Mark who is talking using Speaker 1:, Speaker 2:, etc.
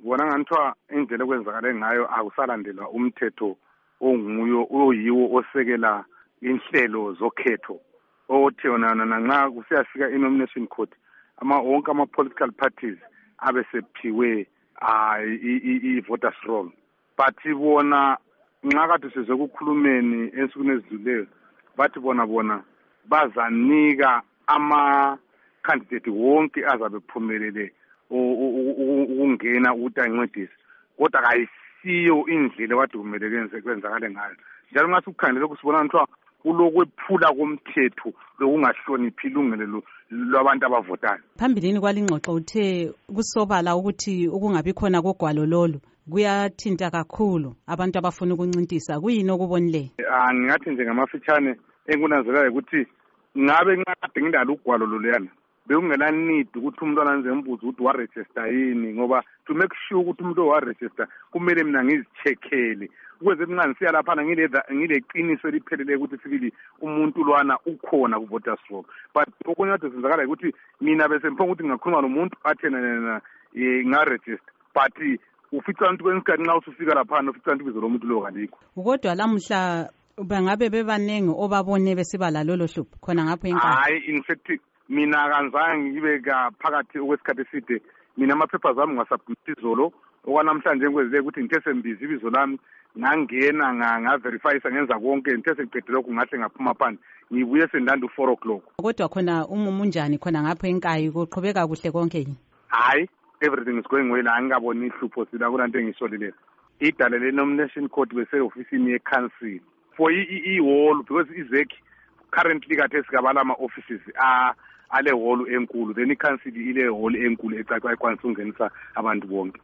Speaker 1: bona nganithiwa indlela okwenzakale ngayo akusalandelwa umthetho onguyo oyiwo osekela inhlelo zokhetho othi yona nxa kusiyafika i-nomination court wonke ama-political parties abe sephiwe i-voters roll. But bona nxa kade sezekukhulumeni ensukwini ezidluleyo bathi bona bazanika ama-candidate wonke azabe phumelele ukungena ukuthi ancedise, kodwa kayisiyo indlela kade kumele kwenzakale ngayo. Njalo nxa sikukhangele kusibona kuthiwa kulokwephula komthetho lokungahloniphi ilungelo lwabantu abavotayo.
Speaker 2: Phambilini kwalingxoxo uthe kusobala ukuthi ukungabi khona kogwalo lolu kuyathinta kakhulu abantu abafuna ukuncintisa. Kuyini okubonileyo?
Speaker 1: Ngingathi nje ngamafitshane enkunanzelayo ukuthi ngabe nxa kade ngilalo ugwalo loluyana bekungela need ukuthi umuntu ananze mbuzo ukuthi waregister yini, ngoba to make sure ukuthi umuntu waregister kumele mina ngizicheckele ukwenze nxa ngisiya laphana ngileqiniso elipheleleyo ukuthi sibili umuntu lwana ukhona ku voters roll. But okunye kade senzakala ukuthi mina bese mphonga ukuthi ngingakhuluma nomuntu athena ngaregister, but ufica abantu kwensikhathi nxa usufika laphana ufica abantu ibizo lomuntu lo kalikho.
Speaker 2: Kodwa lamuhla bangabe bebanengi obabone besiba lalolo hlupho khona ngapho enkulu?
Speaker 1: Hayi, in fact mina kanzange ngibe phakathi okwesikhathi eside. Mina amaphepha zami ngasubmit izolo okwanamhlanje ngikwenzile ukuthi ngithe sembiza ibizo lami ngangena ngaverifyisa ngenza konke ngithe sengiqedile lokhu ngahle ngaphuma phandle ngibuye sendanda 4 o'clock.
Speaker 2: Kodwa khona umumunjani khona ngapho enkayi kuqhubeka kuhle konke yini?
Speaker 1: Hayi, everything is going well. Angikaboni ihlupho sila kulanto engisolileyo. Idale le-nomination court bese-ofisini ye-council for i-hall because izek currently kade sigabala ama-offices ale hall enkulu, then i-council ile hall enkulu ecaca ekwanisa ukungenisa abantu bonke.